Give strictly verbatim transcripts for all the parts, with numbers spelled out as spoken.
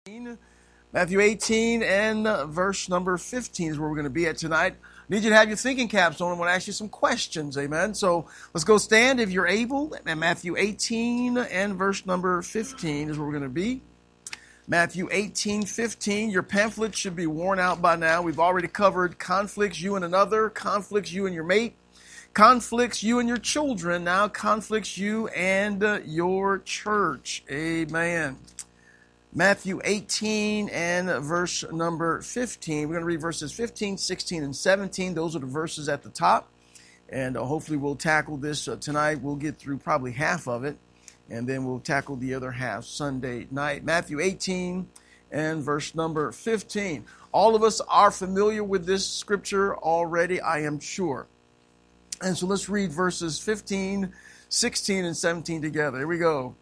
Matthew eighteen and uh, verse number fifteen is where we're going to be at tonight. I need you to have your thinking caps on. I want to ask you some questions, amen? So let's go stand if you're able. And Matthew eighteen and verse number fifteen is where we're going to be. Matthew eighteen, fifteen. Your pamphlet should be worn out by now. We've already covered conflicts, you and another, conflicts, you and your mate, conflicts, you and your children, now conflicts, you and uh, your church. Amen. Matthew eighteen and verse number fifteen. We're going to read verses fifteen, sixteen, and seventeen. Those are the verses at the top. And uh, hopefully we'll tackle this uh, tonight. We'll get through probably half of it. And then we'll tackle the other half Sunday night. Matthew eighteen and verse number fifteen. All of us are familiar with this scripture already, I am sure. And so let's read verses fifteen, sixteen, and seventeen together. Here we go.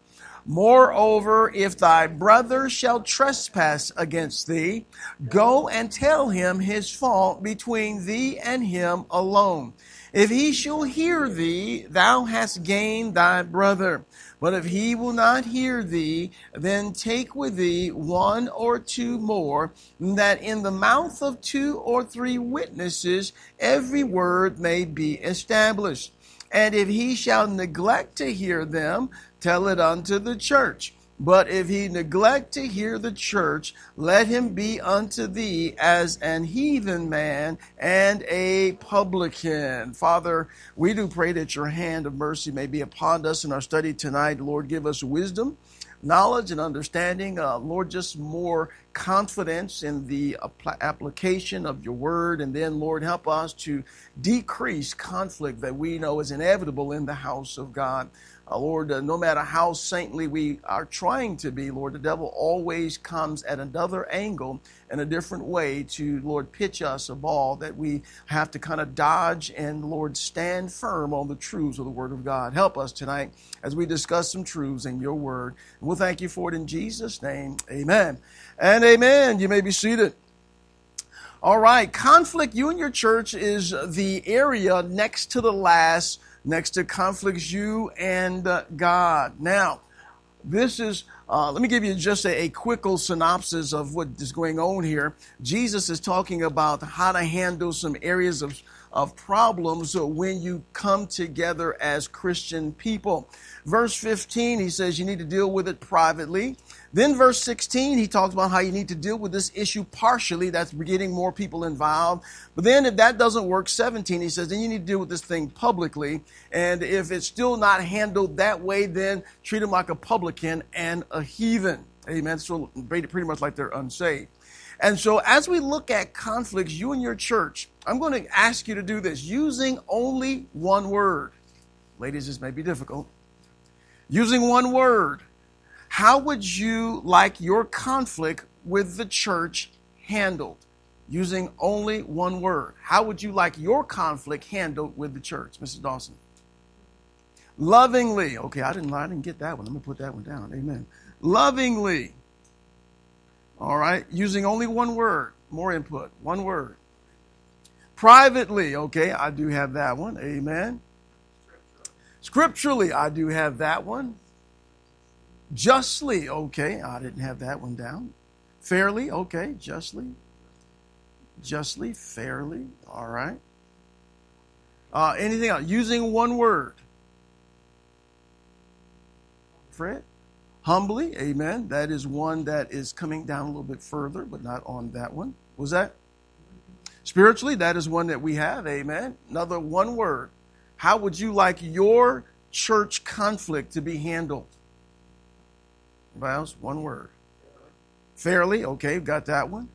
Moreover, if thy brother shall trespass against thee, go and tell him his fault between thee and him alone. If he shall hear thee, thou hast gained thy brother. But if he will not hear thee, then take with thee one or two more, that in the mouth of two or three witnesses every word may be established. And if he shall neglect to hear them, tell it unto the church. But if he neglect to hear the church, let him be unto thee as an heathen man and a publican. Father, we do pray that your hand of mercy may be upon us in our study tonight. Lord, give us wisdom, knowledge, and understanding. Uh, Lord, just more confidence in the application of your word. And then, Lord, help us to decrease conflict that we know is inevitable in the house of God. Uh, Lord, uh, no matter how saintly we are trying to be, Lord, the devil always comes at another angle and a different way to, Lord, pitch us a ball that we have to kind of dodge and, Lord, stand firm on the truths of the Word of God. Help us tonight as we discuss some truths in your Word. And we'll thank you for it in Jesus' name. Amen. And amen. You may be seated. All right. Conflict, you and your church, is the area next to the last next to conflicts, you and uh, God. Now, this is, uh, let me give you just a, a quick synopsis of what is going on here. Jesus is talking about how to handle some areas of, of problems when you come together as Christian people. Verse fifteen, he says you need to deal with it privately. Then verse sixteen, he talks about how you need to deal with this issue partially. That's getting more people involved. But then if that doesn't work, seventeen, he says, then you need to deal with this thing publicly. And if it's still not handled that way, then treat them like a publican and a heathen. Amen. So pretty much like they're unsaved. And so as we look at conflicts, you and your church, I'm going to ask you to do this using only one word. Ladies, this may be difficult. Using one word. How would you like your conflict with the church handled? Using only one word. How would you like your conflict handled with the church, Missus Dawson? Lovingly. Okay, I didn't, I didn't get that one. Let me put that one down. Amen. Lovingly. All right. Using only one word. More input. One word. Privately. Okay, I do have that one. Amen. Scripturally, I do have that one. Justly, okay, I didn't have that one down. Fairly, okay, justly. Justly, fairly, all right. Uh, anything else? Using one word. Fred? Humbly, amen. That is one that is coming down a little bit further, but not on that one. Was that? Spiritually, that is one that we have, amen. Another one word. How would you like your church conflict to be handled? Anybody else? One word. Fairly. Okay, got that one.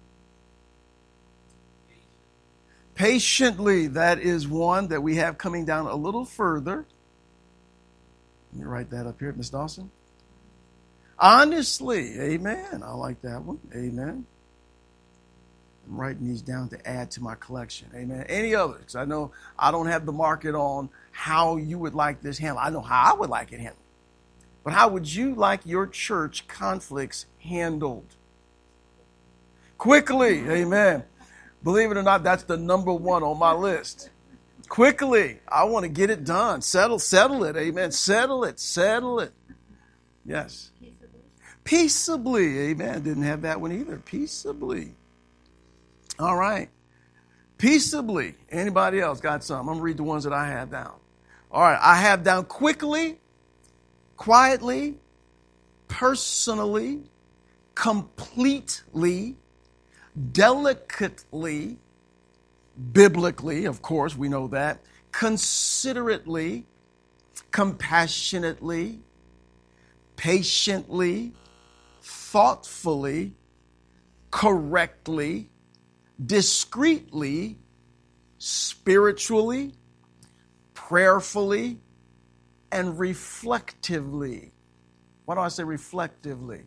Patiently. That is one that we have coming down a little further. Let me write that up here, Miss Dawson. Honestly. Amen. I like that one. Amen. I'm writing these down to add to my collection. Amen. Any others? Because I know I don't have the market on how you would like this handled. I know how I would like it handled. But how would you like your church conflicts handled? Quickly. Amen. Believe it or not, that's the number one on my list. Quickly. I want to get it done. Settle, settle it. Amen. Settle it. Settle it. Yes. Peaceably. Amen. Didn't have that one either. Peaceably. All right. Peaceably. Anybody else got some? I'm going to read the ones that I have down. All right. I have down quickly, quietly, personally, completely, delicately, biblically, of course, we know that, considerately, compassionately, patiently, thoughtfully, correctly, discreetly, spiritually, prayerfully, and reflectively. Why do I say reflectively?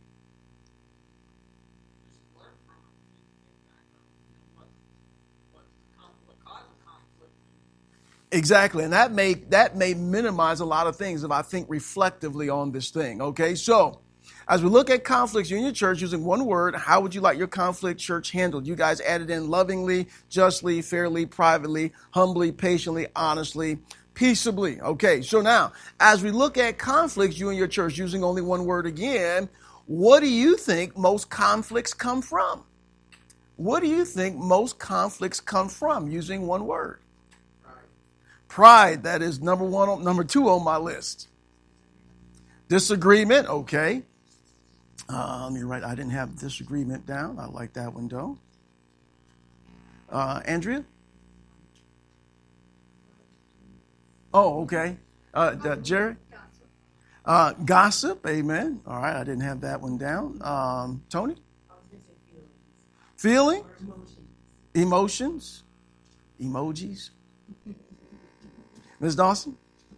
Exactly, and that may that may minimize a lot of things if I think reflectively on this thing. Okay, so as we look at conflicts in your church using one word, how would you like your conflict church handled? You guys added in lovingly, justly, fairly, privately, humbly, patiently, honestly, peaceably. Okay, so now as we look at conflicts, you and your church using only one word again, what do you think most conflicts come from? What do you think most conflicts come from using one word? Pride, that is number one, number two on my list. Disagreement, okay. Uh, let me write, I didn't have disagreement down. I like that one, though. Uh, Andrea? Oh, okay. Uh, uh, Jerry? Uh, gossip, amen. All right, I didn't have that one down. Um, Tony? Feeling? Emotions? Emojis? Miz Dawson?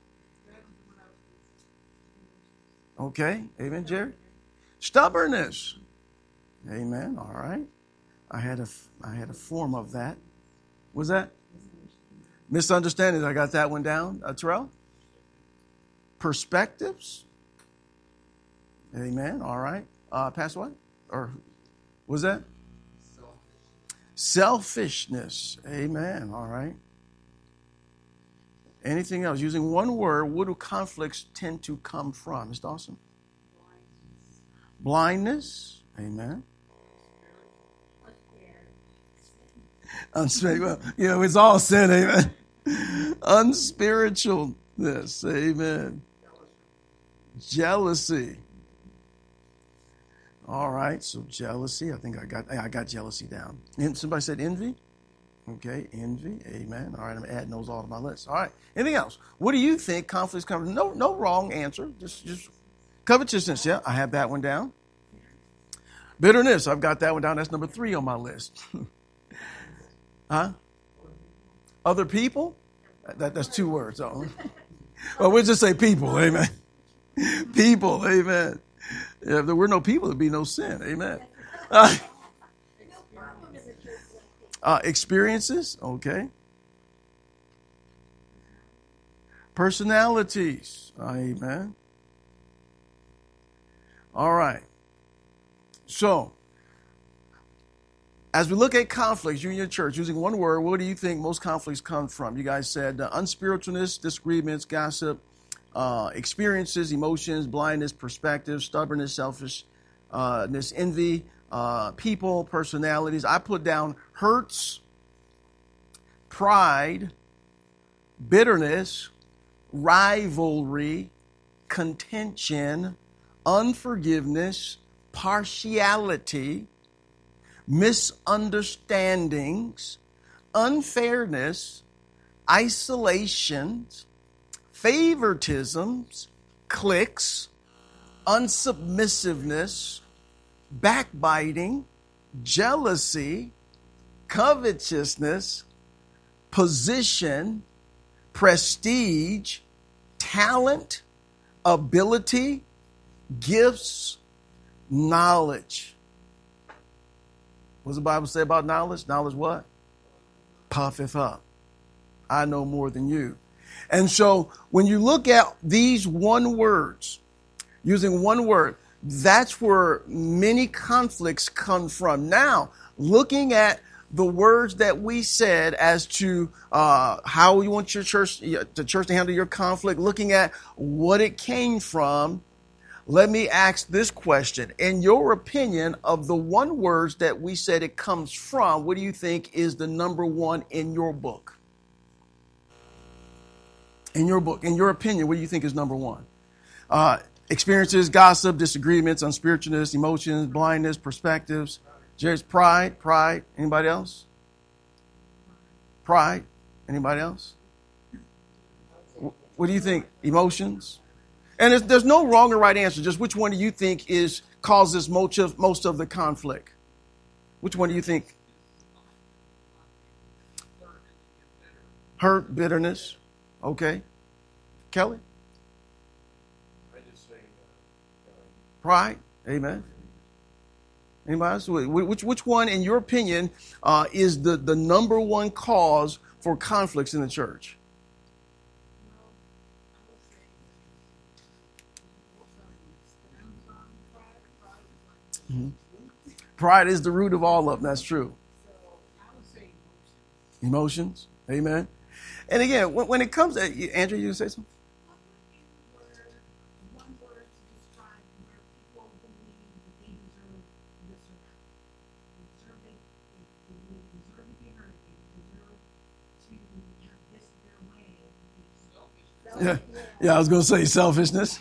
Okay. Amen, Jerry? Stubbornness. Amen. All right. I had a, I had a form of that. Was that? Misunderstandings. I got that one down. Uh, Terrell? Perspectives. Amen. All right. Uh, Pastor what? Or was that? Selfishness. Amen. All right. Anything else? Using one word, what do conflicts tend to come from? Miz Dawson? Blindness. Amen. Unspiritual. Well, you know, it's all sin. Amen. Unspiritualness. Amen. Jealousy. All right. So jealousy. I think I got I got jealousy down. And somebody said envy. Okay, envy, amen. All right, I'm adding those all to my list. All right, anything else? What do you think conflicts come from? No, no wrong answer. Just, just covetousness. Yeah, I have that one down. Bitterness, I've got that one down. That's number three on my list. Huh? Other people? That, that's two words. Oh. Well, we'll just say people. Amen. People. Amen. If there were no people, there'd be no sin. Amen. Uh, Uh, experiences, okay. Personalities, amen. All right. So, as we look at conflicts, you and your church, using one word, what do you think most conflicts come from? You guys said uh, unspiritualness, disagreements, gossip, uh, experiences, emotions, blindness, perspective, stubbornness, selfishness, envy, Uh, people, personalities. I put down hurts, pride, bitterness, rivalry, contention, unforgiveness, partiality, misunderstandings, unfairness, isolations, favoritisms, cliques, unsubmissiveness, backbiting, jealousy, covetousness, position, prestige, talent, ability, gifts, knowledge. What does the Bible say about knowledge? Knowledge what? Puffeth up. I know more than you. And so when you look at these one words, using one word, that's where many conflicts come from. Now, looking at the words that we said as to uh, how you want your church, the church to handle your conflict, looking at what it came from, Let me ask this question. In your opinion, of the one words that we said it comes from, what do you think is the number one in your book? In your book, in your opinion, what do you think is number one? Uh, experiences, gossip, disagreements, unspiritualness, emotions, blindness, perspectives. There's pride, pride. Anybody else? Pride. Anybody else? What do you think? Emotions? And there's, there's no wrong or right answer. Just which one do you think is causes most of, most of the conflict? Which one do you think? Hurt, bitterness. Okay. Kelly? Pride. Amen. Anybody else? Which, which one, in your opinion, uh, is the, the number one cause for conflicts in the church? Mm-hmm. Pride is the root of all of them. That's true. Emotions. Amen. And again, when, when it comes to, Andrew, you say something? Yeah, yeah. I was going to say selfishness.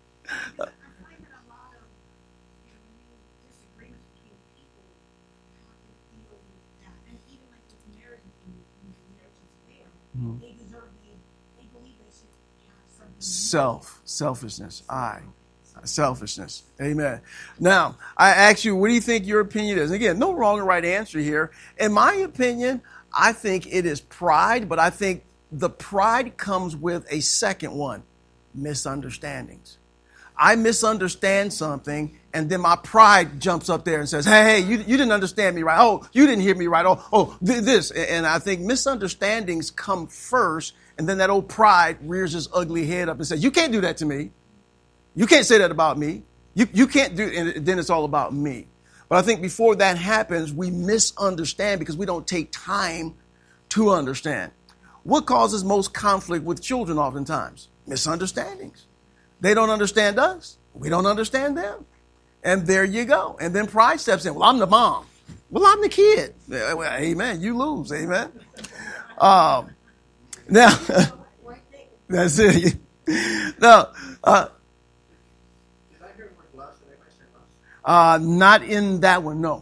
Self, selfishness. I, selfishness. Amen. Now, I ask you, what do you think your opinion is? Again, no wrong or right answer here. In my opinion, I think it is pride, but I think the pride comes with a second one, misunderstandings. I misunderstand something, and then my pride jumps up there and says, hey, hey, you, you didn't understand me right. Oh, you didn't hear me right. Oh, oh, th- this. And I think misunderstandings come first, and then that old pride rears his ugly head up and says, you can't do that to me. You can't say that about me. You, you can't do, and then it's all about me. But I think before that happens, we misunderstand because we don't take time to understand. What causes most conflict with children oftentimes? Misunderstandings. They don't understand us. We don't understand them. And there you go. And then pride steps in. Well, I'm the mom. Well, I'm the kid. Well, amen. You lose. Amen. Um, now, that's it. Now, uh, uh, not in that one, no.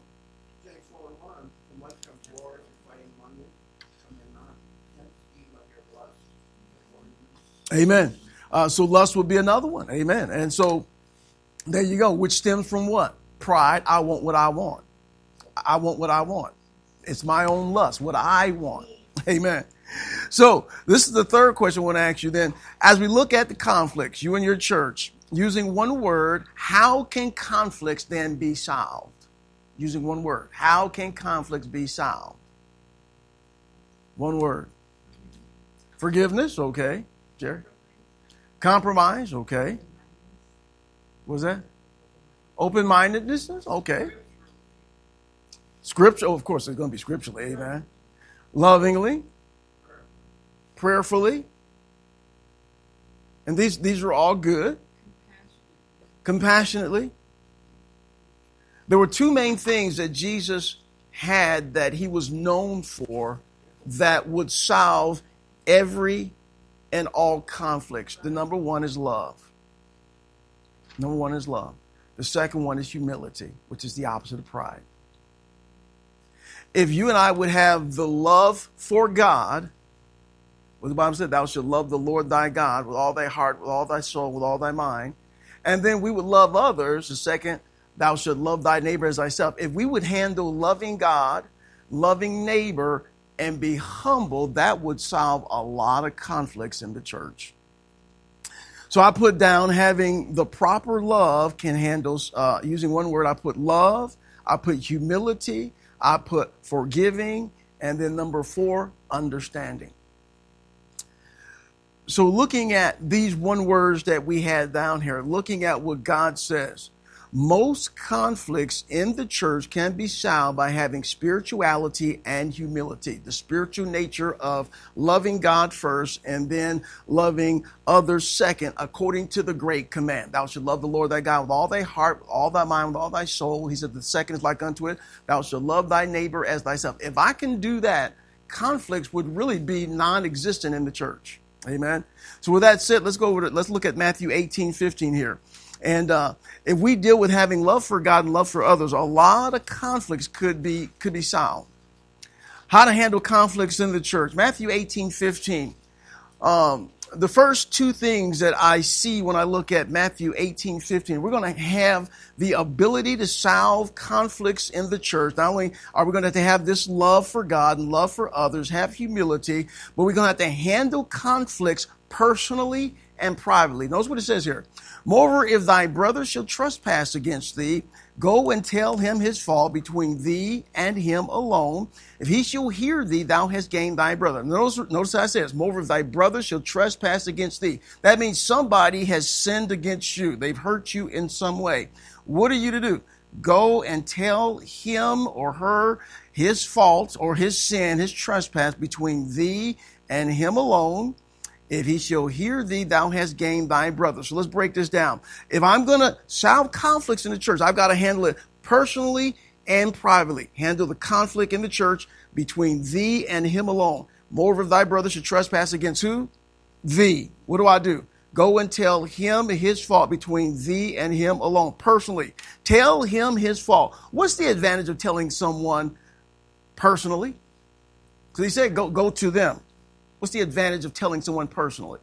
Amen. Uh, so lust would be another one. Amen. And so there you go, which stems from what? Pride. I want what I want. I want what I want. It's my own lust, what I want. Amen. So this is the third question I want to ask you then. As we look at the conflicts, you and your church, using one word, how can conflicts then be solved? Using one word, how can conflicts be solved? One word. Forgiveness, okay. Jerry? Compromise, okay. What was that? Open-mindedness, okay. Scripture, oh, of course, it's going to be scripturally, amen. Lovingly, prayerfully. And these, these are all good. Compassionately. There were two main things that Jesus had that he was known for that would solve every and all conflicts. The number one is love. Number one is love. The second one is humility, which is the opposite of pride. If you and I would have the love for God, what the Bible said, thou shalt love the Lord thy God with all thy heart, with all thy soul, with all thy mind. And then we would love others. The second, thou shalt love thy neighbor as thyself. If we would handle loving God, loving neighbor, and be humble, that would solve a lot of conflicts in the church. So I put down having the proper love can handle, uh, using one word, I put love, I put humility, I put forgiving, and then number four, understanding. So looking at these one words that we had down here, looking at what God says, Most conflicts in the church can be solved by having spirituality and humility. The spiritual nature of loving God first and then loving others second, according to the great command. Thou shalt love the Lord thy God with all thy heart, with all thy mind, with all thy soul. He said the second is like unto it. Thou shalt love thy neighbor as thyself. If I can do that, conflicts would really be non-existent in the church. Amen. So with that said, let's go over to, let's look at Matthew eighteen fifteen here. And uh, if we deal with having love for God and love for others, a lot of conflicts could be could be solved. How to handle conflicts in the church. Matthew eighteen fifteen. Um, the first two things that I see when I look at Matthew eighteen fifteen, we're going to have the ability to solve conflicts in the church. Not only are we going to have to have this love for God and love for others, have humility, but we're going to have to handle conflicts personally and privately. Notice what it says here. Moreover, if thy brother shall trespass against thee, go and tell him his fault between thee and him alone. If he shall hear thee, thou hast gained thy brother. Notice, notice how it says, moreover, if thy brother shall trespass against thee. That means somebody has sinned against you. They've hurt you in some way. What are you to do? Go and tell him or her his fault or his sin, his trespass between thee and him alone. If he shall hear thee, thou hast gained thy brother. So let's break this down. If I'm going to solve conflicts in the church, I've got to handle it personally and privately. Handle the conflict in the church between thee and him alone. Moreover, if thy brother should trespass against who? Thee. What do I do? Go and tell him his fault between thee and him alone. Personally. Tell him his fault. What's the advantage of telling someone personally? Because he said go, go to them. What's the advantage of telling someone personally?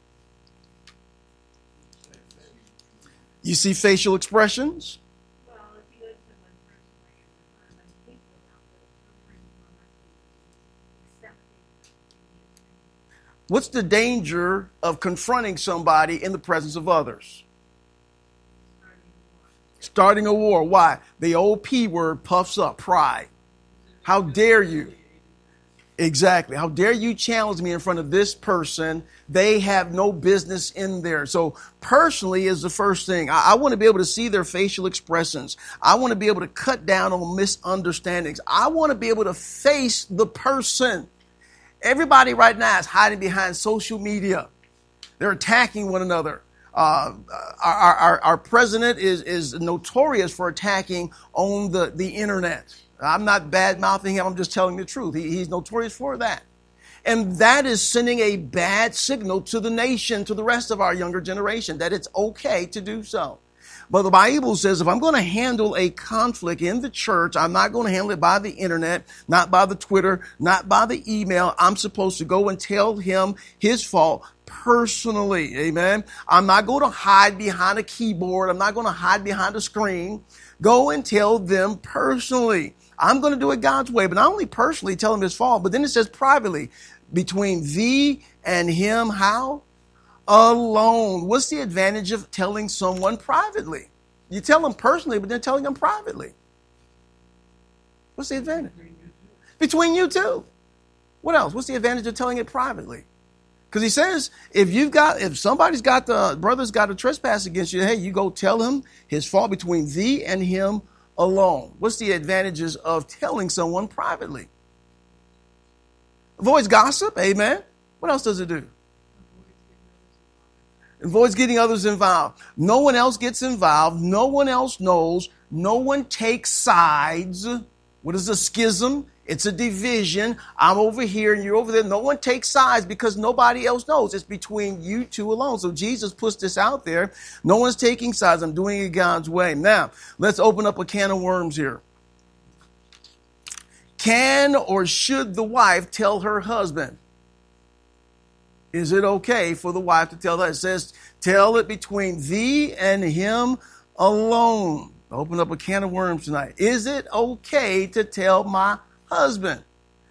You see facial expressions? Well, if you go to someone personally and there's not much people around, but if someone might be accepting. What's the danger of confronting somebody in the presence of others? Starting a war. Why? The old P word puffs up, pride. How dare you? Exactly. How dare you challenge me in front of this person? They have no business in there. So personally is the first thing. I, I want to be able to see their facial expressions. I want to be able to cut down on misunderstandings. I want to be able to face the person. Everybody right now is hiding behind social media. They're attacking one another. Uh, our, our, our president is, is notorious for attacking on the, the internet. I'm not bad-mouthing him. I'm just telling the truth. He, he's notorious for that. And that is sending a bad signal to the nation, to the rest of our younger generation, that it's okay to do so. But the Bible says if I'm going to handle a conflict in the church, I'm not going to handle it by the internet, not by the Twitter, not by the email. I'm supposed to go and tell him his fault personally. Amen. I'm not going to hide behind a keyboard. I'm not going to hide behind a screen. Go and tell them personally. I'm going to do it God's way, but not only personally tell him his fault, but then it says privately, between thee and him, how? Alone. What's the advantage of telling someone privately? You tell them personally, but then telling them privately. What's the advantage? Between you two. What else? What's the advantage of telling it privately? Because he says, if you've got, if somebody's got the brother's got a trespass against you, hey, you go tell him his fault between thee and him alone. What's the advantages of telling someone privately? Avoids gossip. Amen. What else does it do? Avoids getting others involved. No one else gets involved. No one else knows. No one takes sides. What is a schism? It's a division. I'm over here and you're over there. No one takes sides because nobody else knows. It's between you two alone. So Jesus puts this out there. No one's taking sides. I'm doing it God's way. Now, let's open up a can of worms here. Can or should the wife tell her husband? Is it okay for the wife to tell that? It says, tell it between thee and him alone. Open up a can of worms tonight. Is it okay to tell my husband?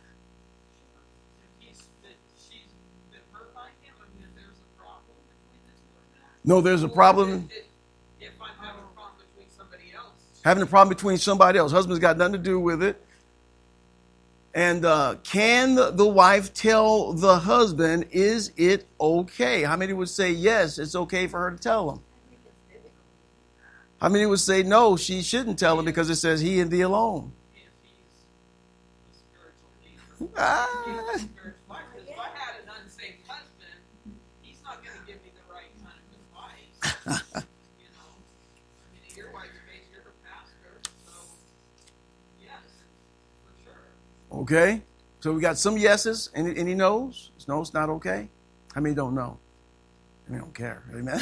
No, there's a problem. If I'm having a problem between somebody else. Having a problem between somebody else. Husband's got nothing to do with it. And uh, can the wife tell the husband, is it okay? How many would say yes, it's okay for her to tell him? How many would say no, she shouldn't tell him because it says he and thee alone? If he's a spiritual leader. Ah. If he's a spiritual wife. Because if I had an unsaved husband, he's not going to give me the right kind of advice. You know, I mean, your wife's based, you're her pastor, so yes, for sure. Okay, so we got some yeses. Any, any no's? No, it's not okay. How many don't know? I mean, don't care. Amen.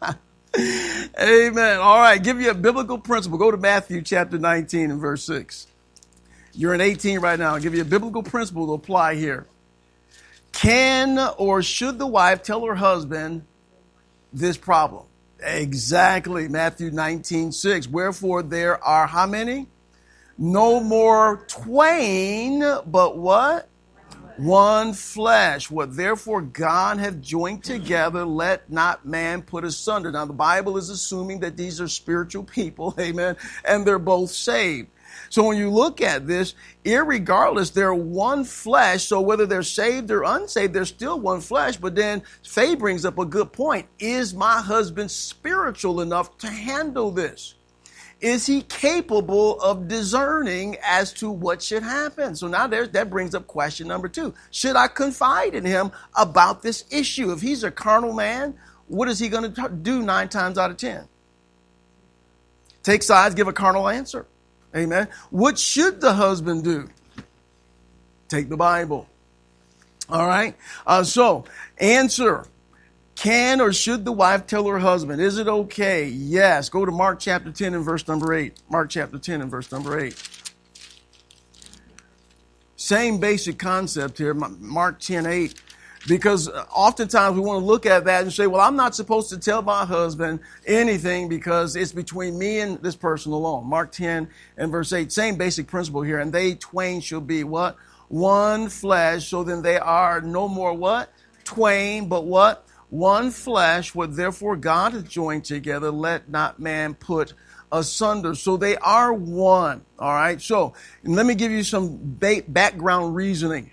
Amen. All right, give you a biblical principle. Go to Matthew chapter nineteen and verse six. You're in eighteen right now. I'll give you a biblical principle to apply here. Can or should the wife tell her husband this problem? Exactly. Matthew nineteen six. Wherefore there are how many? No more twain, but what? One flesh. What therefore God hath joined together, let not man put asunder. Now the Bible is assuming that these are spiritual people, amen, and they're both saved. So when you look at this, irregardless, they're one flesh. So whether they're saved or unsaved, they're still one flesh. But then Faye brings up a good point. Is my husband spiritual enough to handle this? Is he capable of discerning as to what should happen? So now there's, that brings up question number two. Should I confide in him about this issue? If he's a carnal man, what is he going to do nine times out of ten? Take sides, give a carnal answer. Amen. What should the husband do? Take the Bible. All right. Uh, so answer. Can or should the wife tell her husband? Is it okay? Yes. Go to Mark chapter ten and verse number eight. Mark chapter ten and verse number eight. Same basic concept here. Mark ten eight. Because oftentimes we want to look at that and say, well, I'm not supposed to tell my husband anything because it's between me and this person alone. Mark ten and verse eight. Same basic principle here. And they twain shall be what? One flesh. So then they are no more what? Twain, but what? One flesh, what therefore God hath joined together, let not man put asunder. So they are one. All right. So let me give you some ba- background reasoning.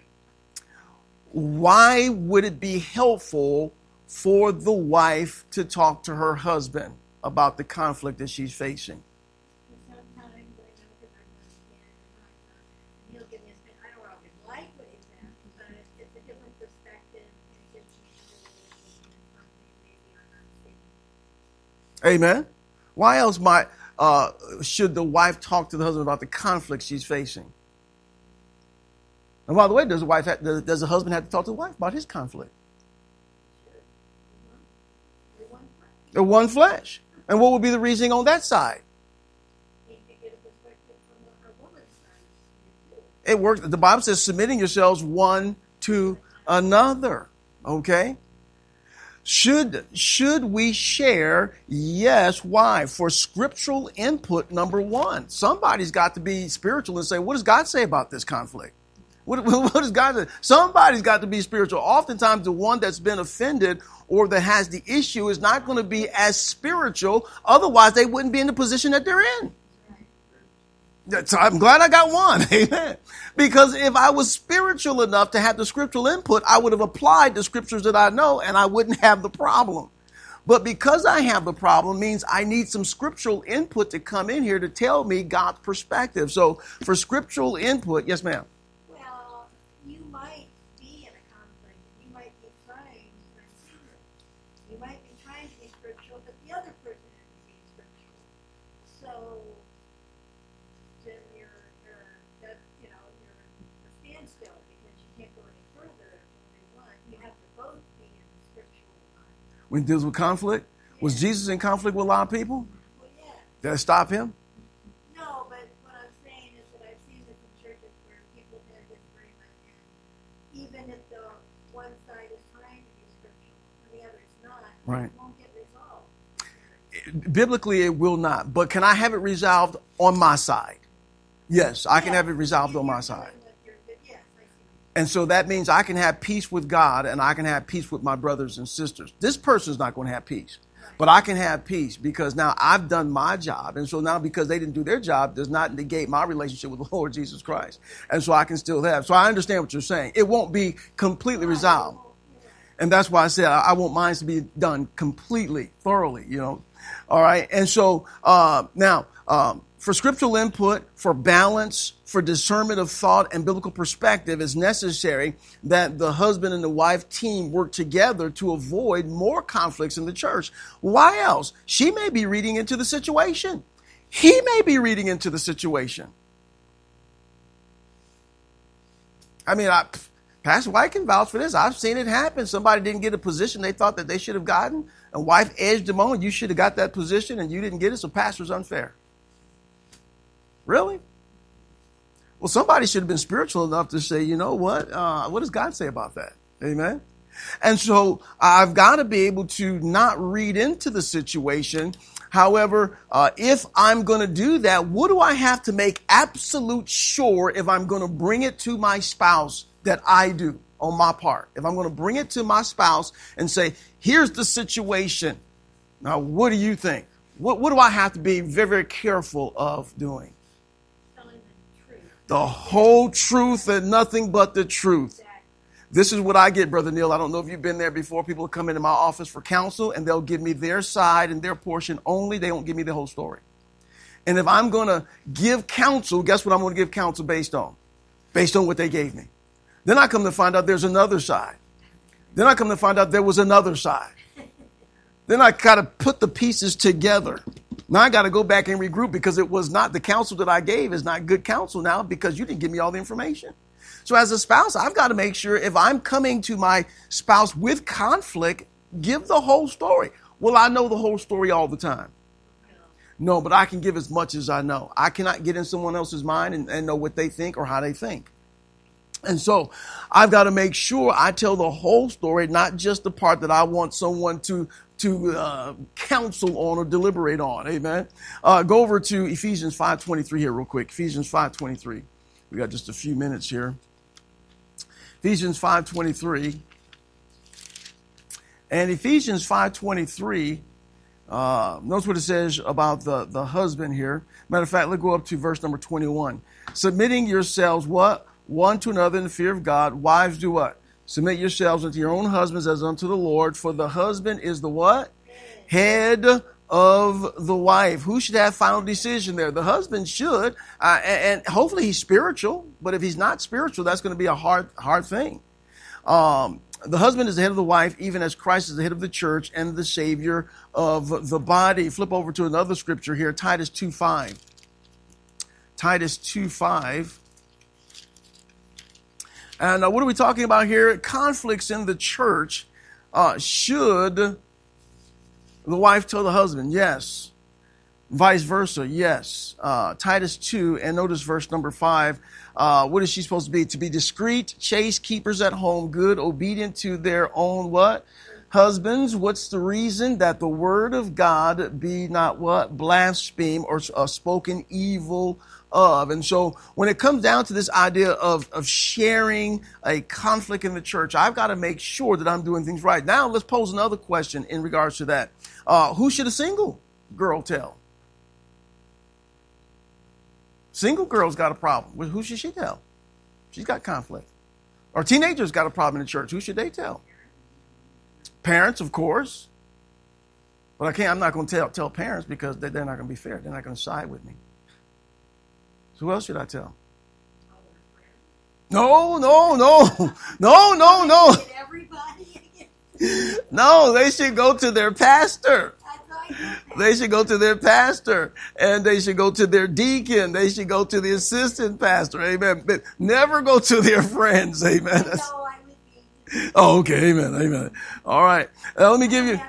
Why would it be helpful for the wife to talk to her husband about the conflict that she's facing? Sometimes I know because I'm not scared and I'm not, and he'll give me a spin. I don't always like what he says, but it's a different perspective and it gives me something maybe I'm not seeing. Amen. Why else might uh, should the wife talk to the husband about the conflict she's facing? And by the way, does the wife have, does, does the husband have to talk to the wife about his conflict? We're one flesh. They're one flesh. And what would be the reasoning on that side? Need to get a perspective from the, a woman's side. It works. The Bible says submitting yourselves one to another. Okay? Should, should we share? Yes. Why? For scriptural input, number one. Somebody's got to be spiritual and say, what does God say about this conflict? What, what does God say? Somebody's got to be spiritual. Oftentimes the one that's been offended or that has the issue is not going to be as spiritual. Otherwise, they wouldn't be in the position that they're in. So I'm glad I got one. Amen. Because if I was spiritual enough to have the scriptural input, I would have applied the scriptures that I know and I wouldn't have the problem. But because I have the problem means I need some scriptural input to come in here to tell me God's perspective. So for scriptural input, yes, ma'am. Well, you might be in a conflict. You might be trying, and I've seen this. You might be trying to be spiritual, but the other person isn't being spiritual. So then you're, you're, that, you know, you're a standstill because you can't go any further if only one. You have to both be in the scriptural line. When he deals with conflict, was Yeah. Jesus in conflict with a lot of people? Well, yeah. Did that stop him? No, but what I'm saying is that I've seen this in churches where people have disagreement, and even if the one side is trying to be scriptural and the other is not, Right. it won't get resolved. Biblically, it will not. But can I have it resolved on my side? Yes, I can Yeah. have it resolved If on my you're side. dealing with your- Yes, I see. And so that means I can have peace with God and I can have peace with my brothers and sisters. This person's not going to have peace. But I can have peace because now I've done my job. And so now because they didn't do their job does not negate my relationship with the Lord Jesus Christ. And so I can still have. So I understand what you're saying. It won't be completely resolved. And that's why I said I, I want mine to be done completely, thoroughly, you know. All right. And so uh, now, um, for scriptural input, for balance, for discernment of thought and biblical perspective, it's necessary that the husband and the wife team work together to avoid more conflicts in the church. Why else? She may be reading into the situation. He may be reading into the situation. I mean, I, Pastor White can vouch for this. I've seen it happen. Somebody didn't get a position they thought that they should have gotten. A wife edged them on. You should have got that position and you didn't get it, so pastor's unfair. Really? Well, somebody should have been spiritual enough to say, you know what? Uh, what does God say about that? Amen. And so I've got to be able to not read into the situation. However, uh, if I'm going to do that, what do I have to make absolute sure if I'm going to bring it to my spouse that I do on my part? If I'm going to bring it to my spouse and say, here's the situation. Now, what do you think? What, what do I have to be very, very careful of doing? Telling the truth. The whole truth and nothing but the truth. Exactly. This is what I get, Brother Neil. I don't know if you've been there before. People come into my office for counsel, and they'll give me their side and their portion only. They don't give me the whole story. And if I'm going to give counsel, guess what I'm going to give counsel based on? Based on what they gave me. Then I come to find out there's another side. Then I come to find out there was another side. Then I got to put the pieces together. Now I got to go back and regroup because it was not the counsel that I gave is not good counsel now because you didn't give me all the information. So as a spouse, I've got to make sure if I'm coming to my spouse with conflict, give the whole story. Will I know the whole story all the time? No, but I can give as much as I know. I cannot get in someone else's mind and, and know what they think or how they think. And so I've got to make sure I tell the whole story, not just the part that I want someone to to uh, counsel on or deliberate on. Amen. Uh, go over to Ephesians five twenty-three here real quick. Ephesians five twenty-three. We got just a few minutes here. Ephesians five twenty-three. And Ephesians five twenty-three, uh, notice what it says about the, the husband here. Matter of fact, let's go up to verse number twenty-one. Submitting yourselves, what? One to another in the fear of God. Wives do what? Submit yourselves unto your own husbands as unto the Lord. For the husband is the what? Head of the wife. Who should have final decision there? The husband should. Uh, and, and hopefully he's spiritual. But if he's not spiritual, that's going to be a hard, hard thing. Um, the husband is the head of the wife, even as Christ is the head of the church and the Savior of the body. Flip over to another scripture here, Titus two five. Titus two five. And uh, what are we talking about here? Conflicts in the church. Uh, should the wife tell the husband? Yes. Vice versa? Yes. Uh, Titus two, and notice verse number five. Uh, what is she supposed to be? To be discreet, chaste, keepers at home, good, obedient to their own what? Husbands. What's the reason? That the word of God be not what? Blasphemed or uh, spoken evil of. And so when it comes down to this idea of, of sharing a conflict in the church, I've got to make sure that I'm doing things right. Now let's pose another question in regards to that. Uh, who should a single girl tell? Single girl's got a problem. Well, who should she tell? She's got conflict. Or teenagers got a problem in the church. Who should they tell? Parents, of course. But I can't, I'm not going to tell, tell parents because they, they're not going to be fair. They're not going to side with me. So who else should I tell? No, no, no, no, no, no. Everybody. No, they should go to their pastor. They should go to their pastor, and they should go to their deacon. They should go to the assistant pastor. Amen. But never go to their friends. Amen. That's, oh, okay. Amen. Amen. All right. Uh, let me give you.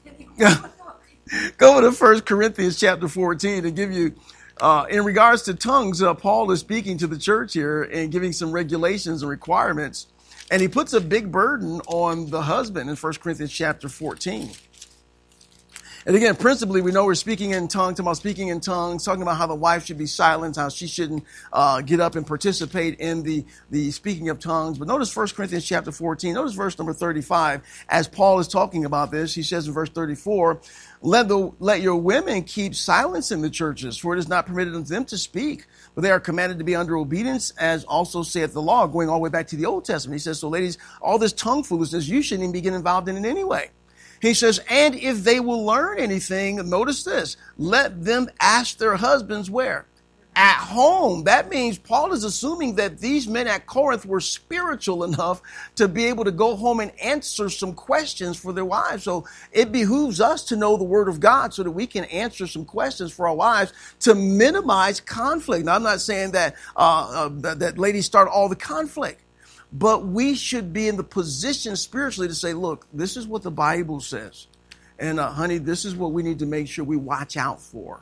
Go to First Corinthians chapter fourteen to give you. Uh, in regards to tongues, uh, Paul is speaking to the church here and giving some regulations and requirements. And he puts a big burden on the husband in First Corinthians chapter fourteen. And again, principally, we know we're speaking in tongues, talking about speaking in tongues, talking about how the wife should be silent, how she shouldn't uh, get up and participate in the, the speaking of tongues. But notice First Corinthians chapter fourteen. Notice verse number thirty-five. As Paul is talking about this, he says in verse thirty-four, let, the, let your women keep silence in the churches, for it is not permitted unto them to speak, but they are commanded to be under obedience, as also saith the law, going all the way back to the Old Testament. He says, so ladies, all this tongue foolishness, you shouldn't even be getting involved in it anyway. He says, and if they will learn anything, notice this, let them ask their husbands where? At home. That means Paul is assuming that these men at Corinth were spiritual enough to be able to go home and answer some questions for their wives. So it behooves us to know the word of God so that we can answer some questions for our wives to minimize conflict. Now, I'm not saying that, uh, uh, that, that ladies start all the conflict. But we should be in the position spiritually to say, look, this is what the Bible says. And, uh, honey, this is what we need to make sure we watch out for.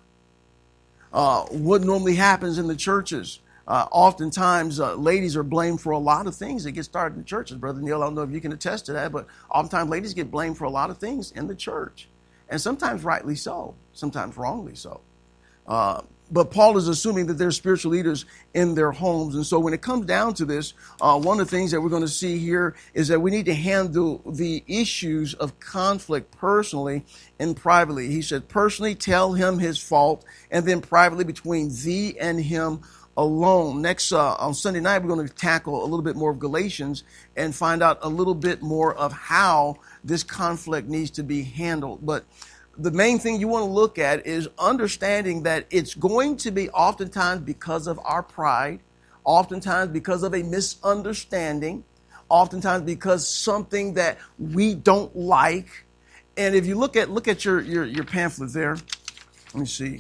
Uh, what normally happens in the churches, uh, oftentimes uh, ladies are blamed for a lot of things that get started in churches. Brother Neil, I don't know if you can attest to that, but oftentimes ladies get blamed for a lot of things in the church. And sometimes rightly so, sometimes wrongly so. Uh, But Paul is assuming that they're spiritual leaders in their homes. And so when it comes down to this, uh, one of the things that we're going to see here is that we need to handle the issues of conflict personally and privately. He said, personally tell him his fault, and then privately between thee and him alone. Next, uh, on Sunday night, we're going to tackle a little bit more of Galatians and find out a little bit more of how this conflict needs to be handled. But the main thing you want to look at is understanding that it's going to be oftentimes because of our pride, oftentimes because of a misunderstanding, oftentimes because something that we don't like. And if you look at look at your your, your pamphlet there, let me see.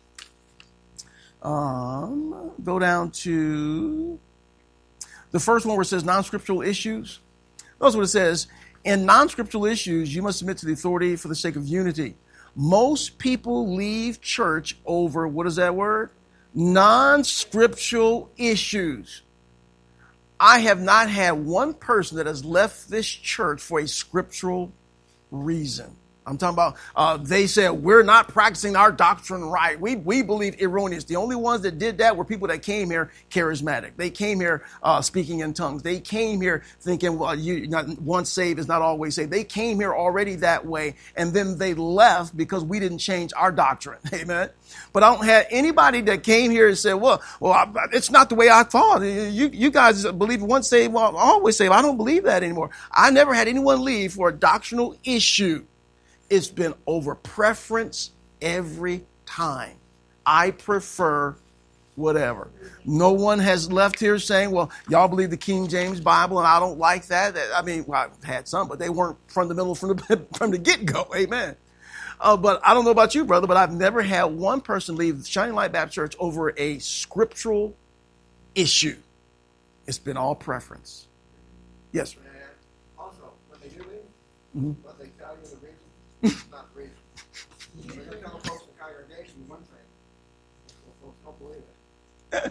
Um, go down to the first one where it says non-scriptural issues. Notice what it says. In non-scriptural issues, you must submit to the authority for the sake of unity. Most people leave church over, what is that word? Non-scriptural issues. I have not had one person that has left this church for a scriptural reason. I'm talking about, uh, they said, we're not practicing our doctrine right. We we believe erroneous. The only ones that did that were people that came here charismatic. They came here uh, speaking in tongues. They came here thinking, well, you not once saved is not always saved. They came here already that way, and then they left because we didn't change our doctrine. Amen. But I don't have anybody that came here and said, well, well, I, it's not the way I thought. You you guys believe once saved, well, always saved. I don't believe that anymore. I never had anyone leave for a doctrinal issue. It's been over preference every time. I prefer whatever. No one has left here saying, well, y'all believe the King James Bible and I don't like that. I mean, well, I've had some, but they weren't from the middle, from the, from the get-go. Amen. Uh, but I don't know about you, brother, but I've never had one person leave Shining Light Baptist Church over a scriptural issue. It's been all preference. Yes, sir. And also, when they do leave, Mm-hmm. what they tell you the reason, it's not the reason. When they tell folks in the congregation one thing, folks don't believe it.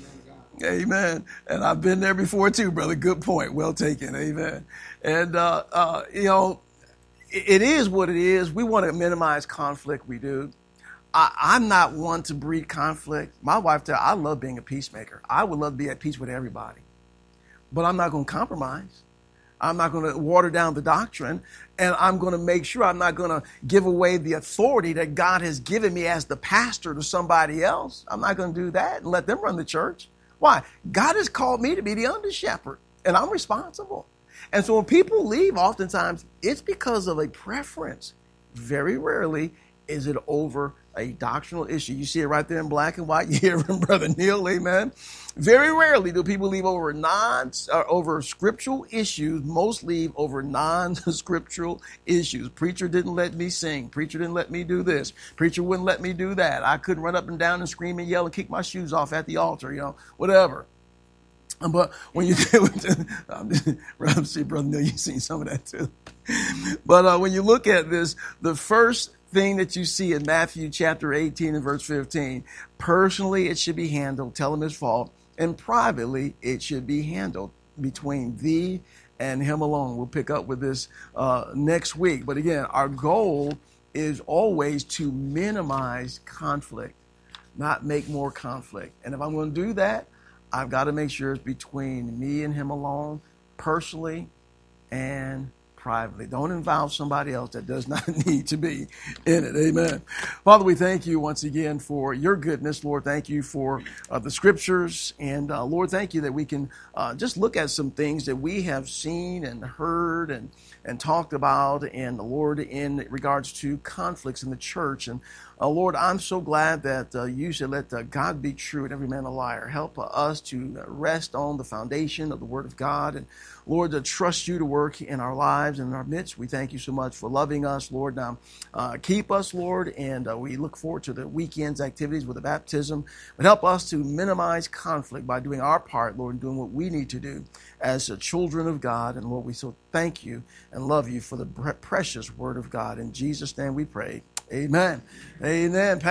Amen. And I've been there before too, brother. Good point. Well taken. Amen. And, uh, uh, you know, it, it is what it is. We want to minimize conflict. We do. I, I'm not one to breed conflict. My wife tells I love being a peacemaker. I would love to be at peace with everybody. But I'm not going to compromise. I'm not going to water down the doctrine, and I'm going to make sure I'm not going to give away the authority that God has given me as the pastor to somebody else. I'm not going to do that and let them run the church. Why? God has called me to be the under shepherd, and I'm responsible. And so when people leave, oftentimes it's because of a preference. Very rarely is it over a doctrinal issue. You see it right there in black and white. You hear from Brother Neil, amen. Very rarely do people leave over non uh, over scriptural issues. Most leave over non-scriptural issues. Preacher didn't let me sing. Preacher didn't let me do this. Preacher wouldn't let me do that. I couldn't run up and down and scream and yell and kick my shoes off at the altar, you know, whatever. But when you do it, see, Brother Neil, you've seen some of that too. But uh, when you look at this, the first thing that you see in Matthew chapter eighteen and verse fifteen, personally it should be handled, tell him his fault, and privately it should be handled between thee and him alone. We'll pick up with this uh, next week. But again, our goal is always to minimize conflict, not make more conflict. And if I'm going to do that, I've got to make sure it's between me and him alone, personally and privately. Don't involve somebody else that does not need to be in it. Amen. Father, we thank you once again for your goodness. Lord, thank you for uh, the scriptures. And uh, Lord, thank you that we can uh, just look at some things that we have seen and heard and, and talked about. And Lord, in regards to conflicts in the church. And uh, Lord, I'm so glad that uh, you said let uh, God be true and every man a liar. Help uh, us to rest on the foundation of the Word of God. And Lord, to trust you to work in our lives and in our midst. We thank you so much for loving us, Lord. Now, uh, keep us, Lord, and uh, we look forward to the weekend's activities with the baptism. But help us to minimize conflict by doing our part, Lord, and doing what we need to do as uh, children of God. And Lord, we so thank you and love you for the precious Word of God. In Jesus' name we pray. Amen. Amen.